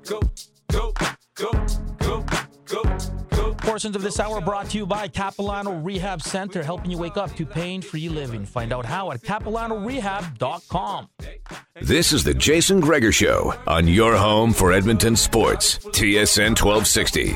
go, go, go, go, go, go. Portions of this hour brought to you by Capilano Rehab Center, helping you wake up to pain-free living. Find out how at CapilanoRehab.com. This is the Jason Gregor Show on your home for Edmonton sports, TSN 1260.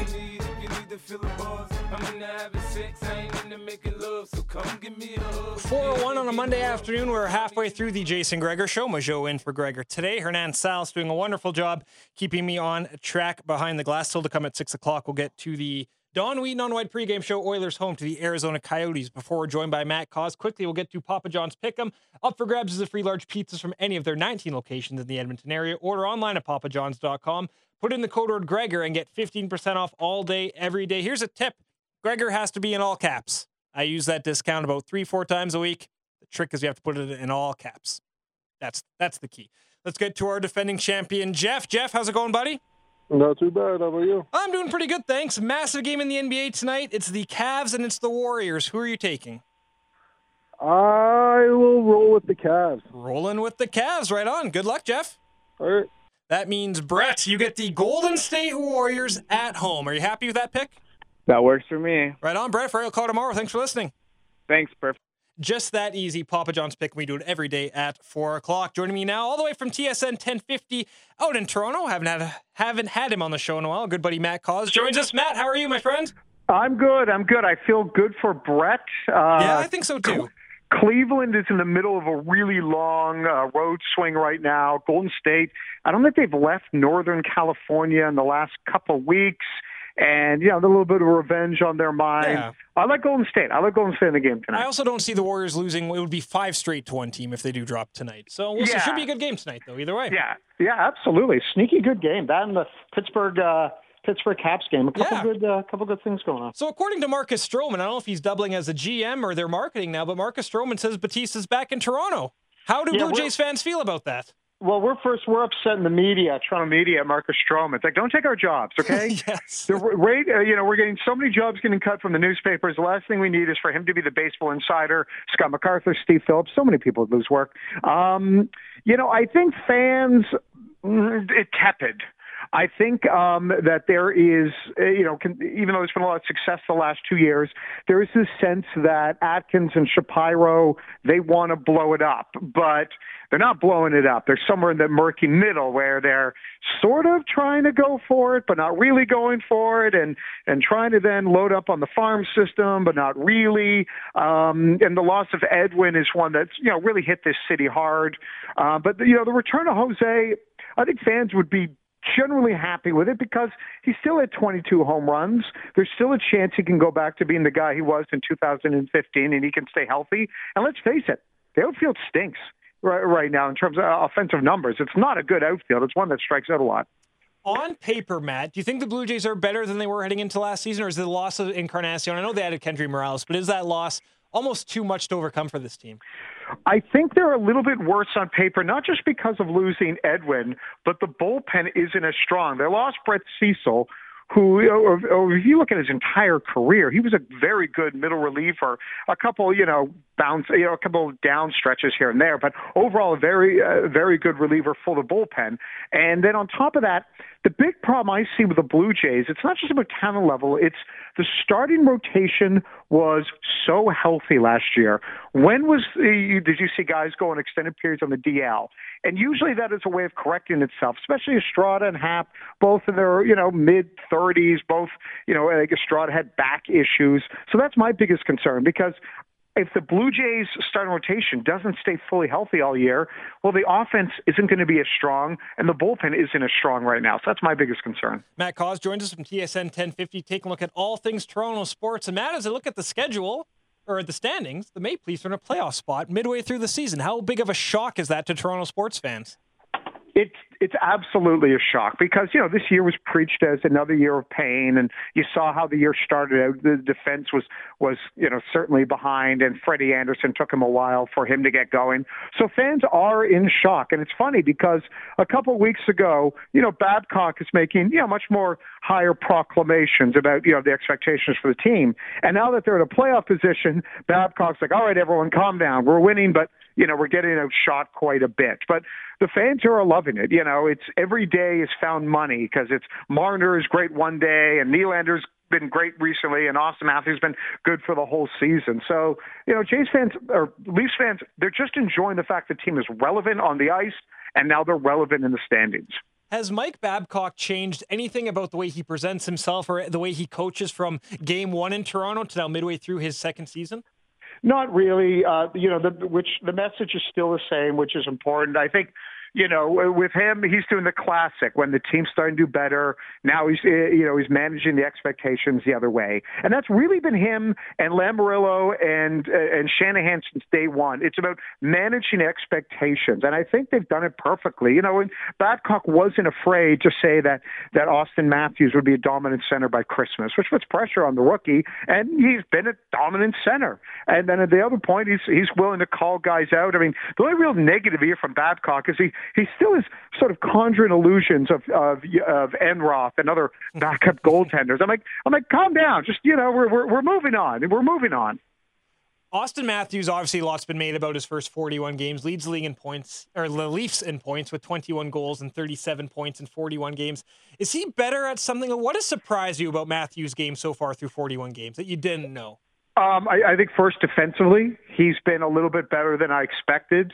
4:01 on a Monday afternoon. We're halfway through the Jason Gregor Show. Majo in for Gregor today. Hernan Sal's doing a wonderful job keeping me on track behind the glass. Still to come at 6 o'clock. We'll get to the Don Wheaton on White pregame show. Oilers home to the Arizona Coyotes. Before we're joined by Matt Cause. Quickly, we'll get to Papa John's Pick'em. Up for grabs is the free large pizzas from any of their 19 locations in the Edmonton area. Order online at papajohns.com. Put in the code word Gregor and get 15% off all day, every day. Here's a tip. Gregor has to be in all caps. I use that discount about 3-4 times a week. The trick is you have to put it in all caps. That's the key. Let's get to our defending champion, Jeff. Jeff, how's it going, buddy? Not too bad. How about you? I'm doing pretty good, thanks. Massive game in the NBA tonight. It's the Cavs and it's the Warriors. Who are you taking? I will roll with the Cavs. Rolling with the Cavs. Right on. Good luck, Jeff. All right. That means, Brett, you get the Golden State Warriors at home. Are you happy with that pick? That works for me. Right on, Brett. I'll call tomorrow. Thanks for listening. Thanks, perfect. Just that easy. Papa John's Pick. We do it every day at 4 o'clock. Joining me now, all the way from TSN 1050 out in Toronto. Haven't had him on the show in a while. Good buddy Matt Cause joins us. Matt, how are you, my friend? I'm good. I feel good for Brett. Yeah, I think so too. Cleveland is in the middle of a really long road swing right now. Golden State, I don't think they've left Northern California in the last couple of weeks. And, a little bit of revenge on their mind. Yeah. I like Golden State. In the game tonight. I also don't see the Warriors losing. It would be 5 straight to one team if they do drop tonight. So we'll see. It should be a good game tonight, though, either way. Yeah, absolutely. Sneaky good game. That and the Pittsburgh Caps game. A couple good things going on. So according to Marcus Stroman, I don't know if he's doubling as a GM or they're marketing now, but Marcus Stroman says Batista's back in Toronto. How do Blue Jays fans feel about that? Well, we're upset in the media, Toronto media, Marcus Stroman. It's like, don't take our jobs, okay? Yes. The rate, we're getting so many jobs getting cut from the newspapers. The last thing we need is for him to be the baseball insider, Scott MacArthur, Steve Phillips. So many people lose work. I think fans, tepid. I think that there is, even though there's been a lot of success the last 2 years, there is this sense that Atkins and Shapiro, they want to blow it up, but they're not blowing it up. They're somewhere in the murky middle where they're sort of trying to go for it, but not really going for it, and trying to then load up on the farm system, but not really. And the loss of Edwin is one that's, really hit this city hard. But the return of Jose, I think fans would be generally happy with it because he's still at 22 home runs. There's still a chance he can go back to being the guy he was in 2015 and he can stay healthy. And let's face it, the outfield stinks right now in terms of offensive numbers. It's not a good outfield. It's one that strikes out a lot. On paper, Matt, do you think the Blue Jays are better than they were heading into last season, or is the loss of Encarnacion? I know they added Kendry Morales, but is that loss almost too much to overcome for this team? I think they're a little bit worse on paper, not just because of losing Edwin, but the bullpen isn't as strong. They lost Brett Cecil, who, if you look at his entire career, he was a very good middle reliever. A couple, a couple of down stretches here and there, but overall a very good reliever for the bullpen. And then on top of that, the big problem I see with the Blue Jays, it's not just about talent level, it's the starting rotation was so healthy last year. When did you see guys go on extended periods on the DL? And usually that is a way of correcting itself, especially Estrada and Happ, both in their, mid-30s, both, I think Estrada had back issues. So that's my biggest concern because if the Blue Jays starting rotation doesn't stay fully healthy all year, well, the offense isn't going to be as strong, and the bullpen isn't as strong right now. So that's my biggest concern. Matt Cause joins us from TSN 1050, taking a look at all things Toronto sports. And Matt, as I look at the schedule, or at the standings, the Maple Leafs are in a playoff spot midway through the season. How big of a shock is that to Toronto sports fans? It's absolutely a shock because, this year was preached as another year of pain, and you saw how the year started out. The defense was certainly behind, and Freddie Anderson took him a while for him to get going. So fans are in shock, and it's funny because a couple of weeks ago, Babcock is making, much more higher proclamations about, the expectations for the team. And now that they're in a playoff position, Babcock's like, all right, everyone, calm down. We're winning, but we're getting outshot quite a bit. But the fans here are loving it. It's every day is found money because it's Marner is great one day and Nylander's been great recently, and Austin Matthews has been good for the whole season. So, Jays fans or Leafs fans, they're just enjoying the fact the team is relevant on the ice, and now they're relevant in the standings. Has Mike Babcock changed anything about the way he presents himself or the way he coaches from game one in Toronto to now midway through his second season? Not really. The message is still the same, which is important. I think, with him, he's doing the classic when the team's starting to do better. Now he's managing the expectations the other way. And that's really been him and Lamoriello and Shanahan since day one. It's about managing expectations. And I think they've done it perfectly. And Babcock wasn't afraid to say that Austin Matthews would be a dominant center by Christmas, which puts pressure on the rookie. And he's been a dominant center. And then at the other point, he's willing to call guys out. I mean, the only real negative here from Babcock is he still is sort of conjuring illusions of Enroth and other backup goaltenders. I'm like, calm down. Just we're moving on. We're moving on. Austin Matthews, obviously, lots been made about his first 41 games. Leads the league in points, or the Leafs in points, with 21 goals and 37 points in 41 games. Is he better at something? What has surprised you about Matthews' game so far through 41 games that you didn't know? I think first defensively, he's been a little bit better than I expected.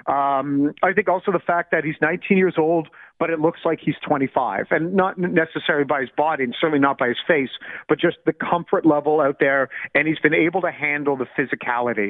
I think also the fact that he's 19 years old, but it looks like he's 25, and not necessarily by his body and certainly not by his face, but just the comfort level out there. And he's been able to handle the physicality.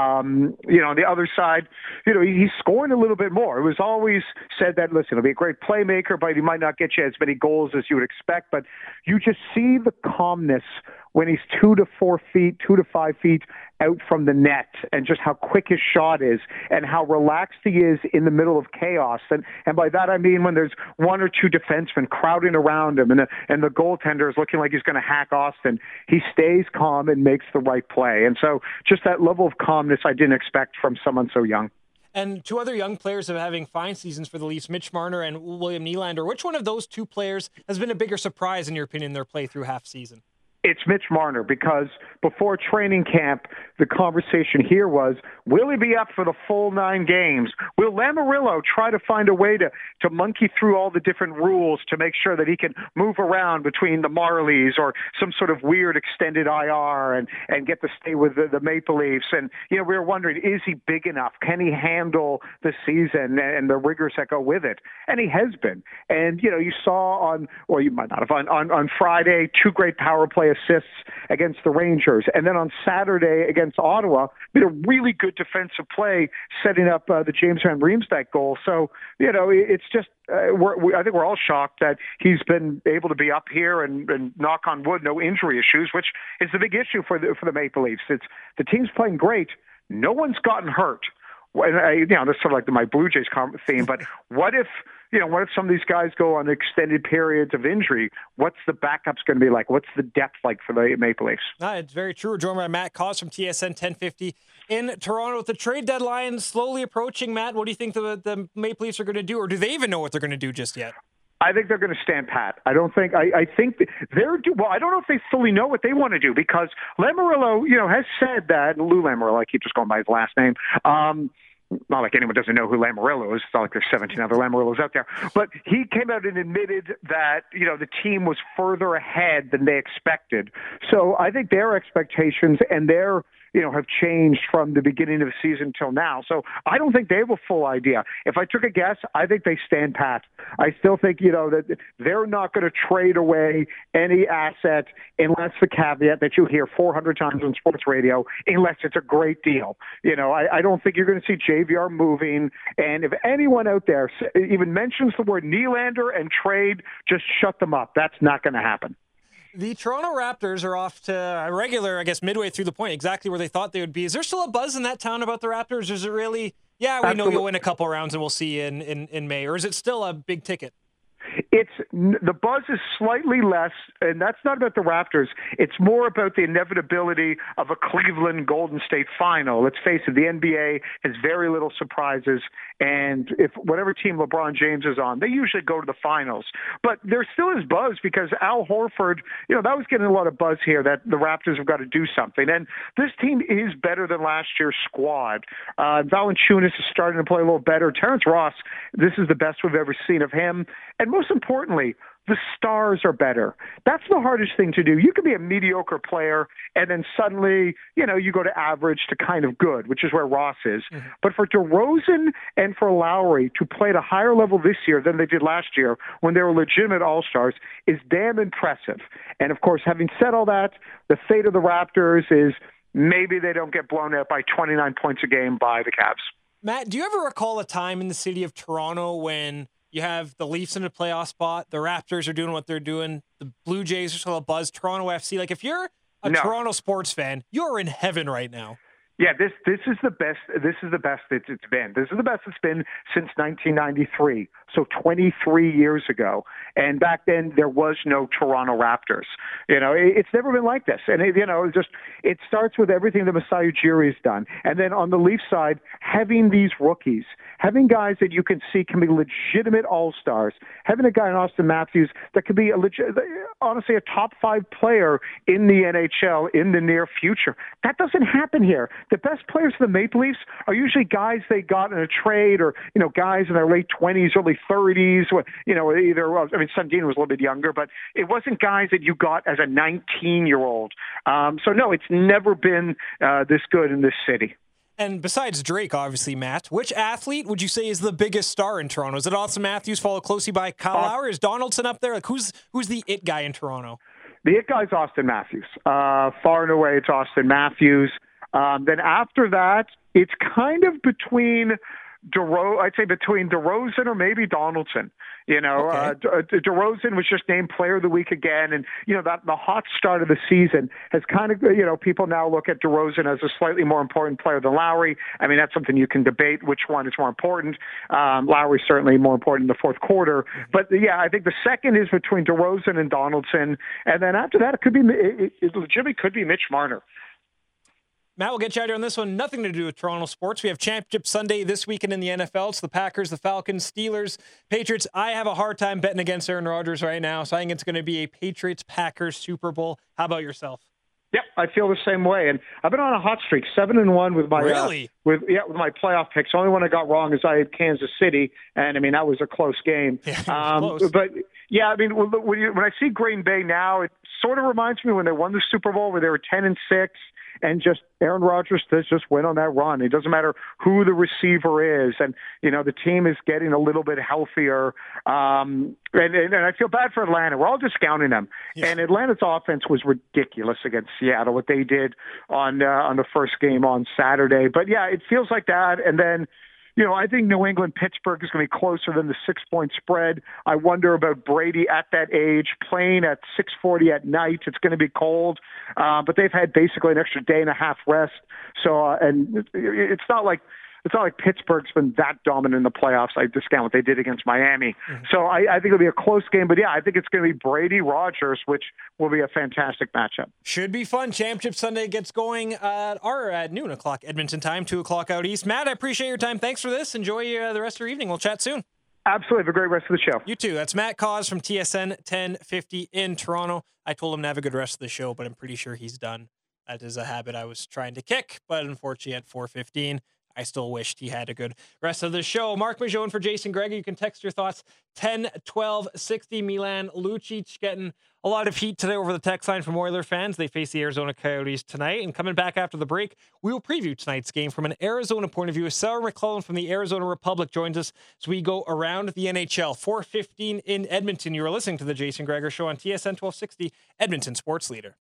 On the other side, he's scoring a little bit more. It was always said that, listen, he'll be a great playmaker, but he might not get you as many goals as you would expect. But you just see the calmness when he's 2 to 4 feet, 2 to 5 feet out from the net, and just how quick his shot is and how relaxed he is in the middle of chaos. And by that I mean when there's one or two defensemen crowding around him and the goaltender is looking like he's going to hack Austin, he stays calm and makes the right play. And so just that level of calmness I didn't expect from someone so young. And two other young players are having fine seasons for the Leafs, Mitch Marner and William Nylander. Which one of those two players has been a bigger surprise, in your opinion, in their play through half season? It's Mitch Marner, because before training camp, the conversation here was, will he be up for the full 9 games? Will Lamoriello try to find a way to monkey through all the different rules to make sure that he can move around between the Marlies or some sort of weird extended IR and get to stay with the Maple Leafs? And, we were wondering, is he big enough? Can he handle the season and the rigors that go with it? And he has been. And, you saw you might not have, on Friday, 2 great power play assists against the Rangers. And then on Saturday against Ottawa, did a really good defensive play setting up the James Van Riemsdyk goal. So, it's just, I think we're all shocked that he's been able to be up here and knock on wood, no injury issues, which is the big issue for the Maple Leafs. It's the team's playing great. No one's gotten hurt. And that's sort of like my Blue Jays theme, but what if some of these guys go on extended periods of injury? What's the backups going to be like? What's the depth like for the Maple Leafs? It's very true. We're joined by Matt Cos from TSN 1050 in Toronto. With the trade deadline slowly approaching, Matt, what do you think the Maple Leafs are going to do? Or do they even know what they're going to do just yet? I think they're going to stand pat. I think I don't know if they fully know what they want to do, because Lamoriello, has said that, Lou Lamoriello, I keep just going by his last name, not like anyone doesn't know who Lamoriello is. It's not like there's 17 other Lamoriellos out there. But he came out and admitted that, the team was further ahead than they expected. So I think their expectations and their have changed from the beginning of the season till now. So I don't think they have a full idea. If I took a guess, I think they stand pat. I still think, that they're not going to trade away any asset unless the caveat that you hear 400 times on sports radio, unless it's a great deal. I don't think you're going to see JVR moving. And if anyone out there even mentions the word Nylander and trade, just shut them up. That's not going to happen. The Toronto Raptors are off to a regular, midway through the point, exactly where they thought they would be. Is there still a buzz in that town about the Raptors? Or is it really, we know you'll win a couple rounds and we'll see you in May? Or is it still a big ticket? the buzz is slightly less, and that's not about the Raptors. It's more about the inevitability of a Cleveland Golden State final. Let's face it, the NBA has very little surprises, and if whatever team LeBron James is on, they usually go to the finals. But there still is buzz because Al Horford, that was getting a lot of buzz here that the Raptors have got to do something. And this team is better than last year's squad. Valanciunas is starting to play a little better. Terrence Ross, this is the best we've ever seen of him. And most importantly, the stars are better. That's the hardest thing to do. You can be a mediocre player and then suddenly, you go to average to kind of good, which is where Ross is. Mm-hmm. But for DeRozan and for Lowry to play at a higher level this year than they did last year when they were legitimate all-stars is damn impressive. And of course, having said all that, the fate of the Raptors is maybe they don't get blown out by 29 points a game by the Cavs. Matt, do you ever recall a time in the city of Toronto when you have the Leafs in a playoff spot, the Raptors are doing what they're doing, the Blue Jays are still a buzz, Toronto FC? Like, if you're a Toronto sports fan, you're in heaven right now. Yeah, this is the best. This is the best it's been. This is the best it's been since 1993. So 23 years ago, and back then there was no Toronto Raptors. It's never been like this. And it starts with everything that Masai Ujiri has done, and then on the Leafs side, having these rookies, having guys that you can see can be legitimate all-stars, having a guy in Austin Matthews that could be honestly a top 5 player in the NHL in the near future. That doesn't happen here. The best players for the Maple Leafs are usually guys they got in a trade or, guys in their late 20s, early 30s. Sundin was a little bit younger, but it wasn't guys that you got as a 19-year-old. So, no, it's never been this good in this city. And besides Drake, obviously, Matt, which athlete would you say is the biggest star in Toronto? Is it Austin Matthews, followed closely by Kyle Lowry? Is Donaldson up there? Like, who's the it guy in Toronto? The it guy is Austin Matthews. Far and away, it's Austin Matthews. Then after that, it's kind of between DeRozan or maybe Donaldson. DeRozan was just named Player of the Week again, and that the hot start of the season has kind of people now look at DeRozan as a slightly more important player than Lowry. I mean, that's something you can debate which one is more important. Lowry's certainly more important in the fourth quarter, but yeah, I think the second is between DeRozan and Donaldson, and then after that, it legitimately could be Mitch Marner. Matt, we'll get you out here on this one. Nothing to do with Toronto sports. We have Championship Sunday this weekend in the NFL. It's the Packers, the Falcons, Steelers, Patriots. I have a hard time betting against Aaron Rodgers right now, so I think it's going to be a Patriots-Packers Super Bowl. How about yourself? Yep, I feel the same way, and I've been on a hot streak, 7-1 with my with my playoff picks. The only one I got wrong is I had Kansas City, and I mean that was a close game. Yeah, close. But yeah, I mean when I see Green Bay now, it sort of reminds me when they won the Super Bowl, where they were 10-6. And just Aaron Rodgers just went on that run. It doesn't matter who the receiver is. And, the team is getting a little bit healthier. And I feel bad for Atlanta. We're all discounting them. Yeah. And Atlanta's offense was ridiculous against Seattle, what they did on the first game on Saturday. But, yeah, it feels like that. And then, I think New England-Pittsburgh is going to be closer than the 6-point spread. I wonder about Brady at that age, playing at 6:40 at night. It's going to be cold, but they've had basically an extra day and a half rest. So, and it's not like Pittsburgh's been that dominant in the playoffs. I discount what they did against Miami. Mm-hmm. So I think it'll be a close game. But, yeah, I think it's going to be Brady-Rodgers, which will be a fantastic matchup. Should be fun. Championship Sunday gets going at noon o'clock Edmonton time, 2 o'clock out east. Matt, I appreciate your time. Thanks for this. Enjoy the rest of your evening. We'll chat soon. Absolutely. Have a great rest of the show. You too. That's Matt Cause from TSN 1050 in Toronto. I told him to have a good rest of the show, but I'm pretty sure he's done. That is a habit I was trying to kick, but unfortunately at 4:15. I still wished he had a good rest of the show. Mark Majoan for Jason Gregor. You can text your thoughts 10-12-60. Milan Lucic getting a lot of heat today over the text line from Oiler fans. They face the Arizona Coyotes tonight. And coming back after the break, we will preview tonight's game from an Arizona point of view. Sarah McClellan from the Arizona Republic joins us as we go around the NHL. 4:15 in Edmonton. You are listening to the Jason Gregor Show on TSN 1260, Edmonton Sports Leader.